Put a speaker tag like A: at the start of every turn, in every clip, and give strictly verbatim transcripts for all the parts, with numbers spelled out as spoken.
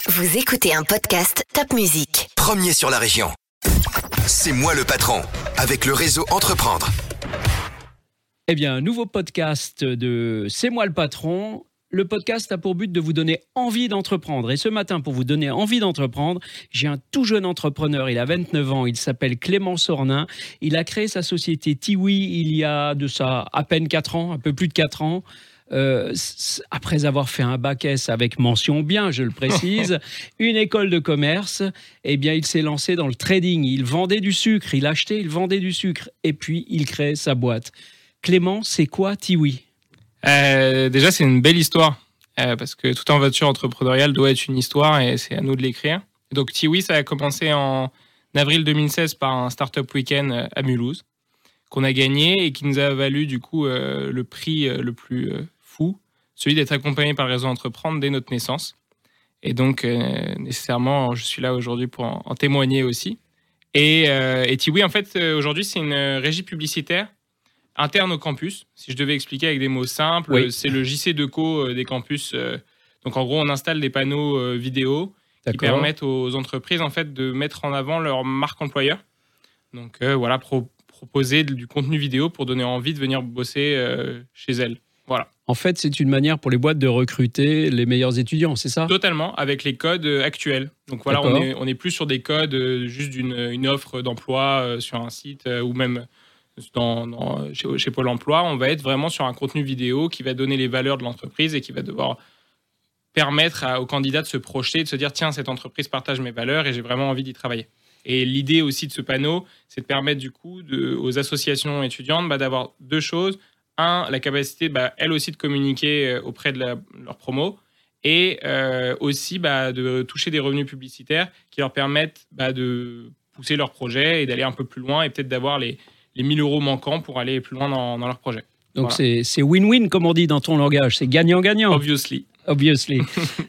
A: Vous écoutez un podcast Top Musique.
B: Premier sur la région. C'est moi le patron, avec le réseau Entreprendre.
C: Eh bien, un nouveau podcast de C'est moi le patron. Le podcast a pour but de vous donner envie d'entreprendre. Et ce matin, pour vous donner envie d'entreprendre, j'ai un tout jeune entrepreneur. Il a vingt-neuf ans. Il s'appelle Clément Sornin. Il a créé sa société Tiwi il y a de ça à peine quatre ans, un peu plus de quatre ans. Euh, après avoir fait un bac S avec mention bien, je le précise, une école de commerce, eh bien, il s'est lancé dans le trading. Il vendait du sucre. Il achetait, il vendait du sucre. Et puis, il crée sa boîte. Clément, c'est quoi Tiwi ?
D: Euh, déjà, c'est une belle histoire, euh, parce que toute aventure entrepreneuriale doit être une histoire et c'est à nous de l'écrire. Donc, Tiwi, ça a commencé en avril deux mille seize par un Startup Weekend à Mulhouse, qu'on a gagné et qui nous a valu du coup euh, le prix euh, le plus euh, fou, celui d'être accompagné par le réseau Entreprendre dès notre naissance. Et donc, euh, nécessairement, je suis là aujourd'hui pour en, en témoigner aussi. Et, euh, et Tiwi, en fait, aujourd'hui, c'est une régie publicitaire interne au campus. Si je devais expliquer avec des mots simples, oui. C'est le J C Deco des campus. Donc en gros, on installe des panneaux vidéo D'accord. qui permettent aux entreprises en fait de mettre en avant leur marque employeur. Donc euh, voilà, pro- proposer du contenu vidéo pour donner envie de venir bosser euh, chez elles. Voilà.
C: En fait, c'est une manière pour les boîtes de recruter les meilleurs étudiants, c'est ça ?
D: Totalement, avec les codes actuels. Donc voilà, on est, on est plus sur des codes juste d'une une offre d'emploi sur un site ou même Dans, dans, chez, chez Pôle emploi, on va être vraiment sur un contenu vidéo qui va donner les valeurs de l'entreprise et qui va devoir permettre à, aux candidats de se projeter, de se dire tiens, cette entreprise partage mes valeurs et j'ai vraiment envie d'y travailler. Et l'idée aussi de ce panneau, c'est de permettre du coup de, aux associations étudiantes bah, d'avoir deux choses. Un, la capacité, bah, elles aussi, de communiquer auprès de la, leur promo et euh, aussi bah, de toucher des revenus publicitaires qui leur permettent bah, de pousser leur projet et d'aller un peu plus loin et peut-être d'avoir les les mille euros manquants pour aller plus loin dans, dans leur projet.
C: Donc
D: voilà.
C: c'est, c'est win-win, comme on dit dans ton langage. C'est gagnant-gagnant.
D: Obviously.
C: Obviously.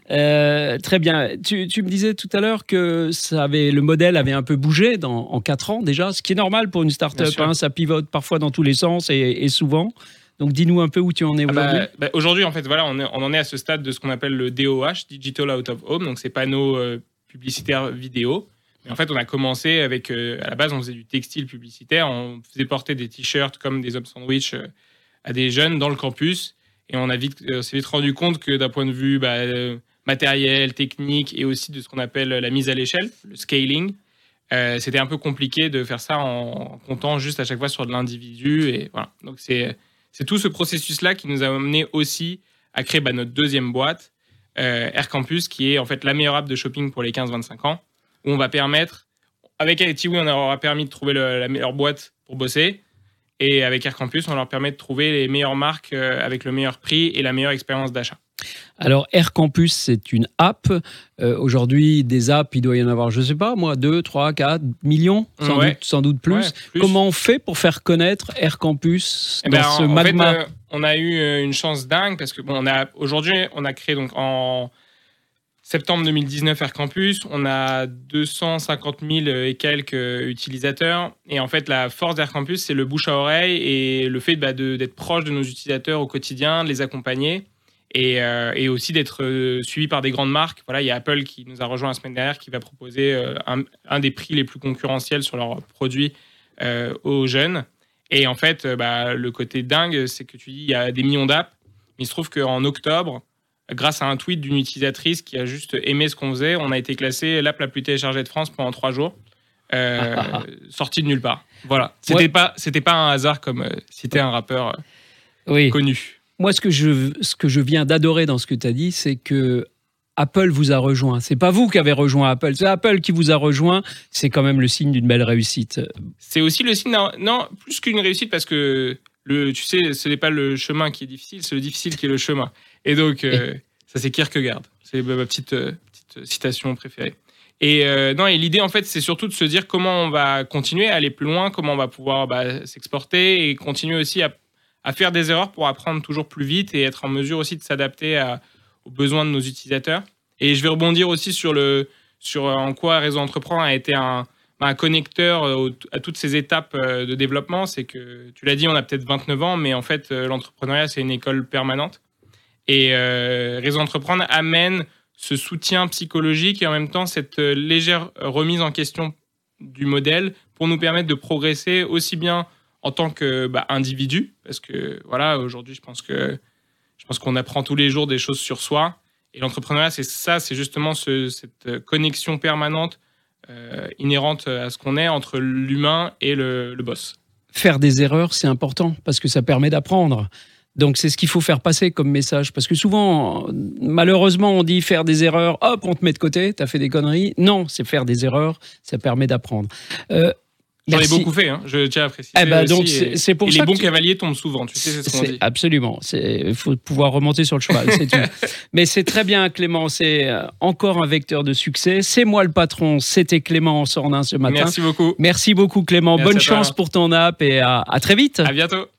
C: euh, très bien. Tu, tu me disais tout à l'heure que ça avait, le modèle avait un peu bougé dans, en quatre ans déjà, ce qui est normal pour une start-up. Hein, ça pivote parfois dans tous les sens et, et souvent. Donc dis-nous un peu où tu en es aujourd'hui.
D: Ah bah, bah, aujourd'hui, en fait, voilà, on, est, on en est à ce stade de ce qu'on appelle le D O H, Digital Out of Home, donc ces panneaux euh, publicitaires vidéo. Mais en fait, on a commencé avec, euh, à la base, on faisait du textile publicitaire, on faisait porter des t-shirts comme des hommes sandwich euh, à des jeunes dans le campus, et on a vite, euh, s'est vite rendu compte que d'un point de vue bah, euh, matériel, technique, et aussi de ce qu'on appelle la mise à l'échelle, le scaling, euh, c'était un peu compliqué de faire ça en, en comptant juste à chaque fois sur de l'individu, et voilà. Donc c'est, c'est tout ce processus-là qui nous a amené aussi à créer bah, notre deuxième boîte, euh, Air Campus, qui est en fait la meilleure app de shopping pour les quinze vingt-cinq ans. Où on va permettre, avec Tiwi, on aura permis de trouver le, la meilleure boîte pour bosser. Et avec Air Campus, on leur permet de trouver les meilleures marques euh, avec le meilleur prix et la meilleure expérience d'achat.
C: Alors, Air Campus, c'est une app. Euh, aujourd'hui, des apps, il doit y en avoir, je ne sais pas, moi, deux, trois, quatre millions, sans,
D: ouais.
C: doute, sans doute plus. Ouais, plus. Comment on fait pour faire connaître Air Campus
D: eh
C: dans
D: ben,
C: ce
D: en,
C: magma
D: en fait, euh, on a eu une chance dingue parce que bon, on a, aujourd'hui, on a créé donc en septembre deux mille dix-neuf Air Campus, on a deux cent cinquante mille et quelques utilisateurs. Et en fait, la force d'Air Campus, c'est le bouche à oreille et le fait bah, de, d'être proche de nos utilisateurs au quotidien, de les accompagner et, euh, et aussi d'être euh, suivi par des grandes marques. Voilà, il y a Apple qui nous a rejoint la semaine dernière, qui va proposer euh, un, un des prix les plus concurrentiels sur leurs produits euh, aux jeunes. Et en fait, euh, bah, le côté dingue, c'est que tu dis il y a des millions d'apps. Mais il se trouve qu'en octobre, grâce à un tweet d'une utilisatrice qui a juste aimé ce qu'on faisait, on a été classé l'app la plus téléchargée de France pendant trois jours, euh, sorti de nulle part. Voilà, c'était ouais. pas c'était pas un hasard comme euh, citer un rappeur euh, oui. connu.
C: Moi, ce que je ce que je viens d'adorer dans ce que tu as dit, c'est que Apple vous a rejoint. C'est pas vous qui avez rejoint Apple, c'est Apple qui vous a rejoint. C'est quand même le signe d'une belle réussite.
D: C'est aussi le signe d'un, non plus qu'une réussite parce que le tu sais, ce n'est pas le chemin qui est difficile, c'est le difficile qui est le chemin. Et donc, euh, et... ça, c'est Kierkegaard. C'est ma petite, euh, petite citation préférée. Et, euh, non, et l'idée, en fait, c'est surtout de se dire comment on va continuer à aller plus loin, comment on va pouvoir bah, s'exporter et continuer aussi à, à faire des erreurs pour apprendre toujours plus vite et être en mesure aussi de s'adapter à, aux besoins de nos utilisateurs. Et je vais rebondir aussi sur, le, sur en quoi Réseau Entreprendre a été un, un connecteur à toutes ces étapes de développement. C'est que, tu l'as dit, on a peut-être vingt-neuf ans, mais en fait, l'entrepreneuriat, c'est une école permanente. Et euh, Réseau Entreprendre amène ce soutien psychologique et en même temps cette légère remise en question du modèle pour nous permettre de progresser aussi bien en tant que bah, individu, parce que voilà, aujourd'hui, je pense que je pense qu'on apprend tous les jours des choses sur soi. Et l'entrepreneuriat, c'est ça, c'est justement ce, cette connexion permanente euh, inhérente à ce qu'on est entre l'humain et le, le boss.
C: Faire des erreurs, c'est important parce que ça permet d'apprendre. Donc, c'est ce qu'il faut faire passer comme message. Parce que souvent, malheureusement, on dit faire des erreurs, hop, on te met de côté, t'as fait des conneries. Non, c'est faire des erreurs, ça permet d'apprendre. Euh,
D: J'en ai
C: merci.
D: beaucoup fait, hein. Je tiens à préciser.
C: Eh ben,
D: aussi,
C: donc,
D: et,
C: c'est, c'est pour
D: et
C: ça
D: les bons
C: que tu...
D: cavaliers tombent souvent, tu sais, c'est ce qu'on
C: C'est
D: dit.
C: absolument. Il faut pouvoir remonter sur le cheval, c'est tout. Mais c'est très bien, Clément. C'est euh, encore un vecteur de succès. C'est moi le patron. C'était Clément Sornin ce matin.
D: Merci beaucoup.
C: Merci beaucoup, Clément.
D: Merci
C: Bonne
D: à toi.
C: chance pour ton app et à, à très vite.
D: À bientôt.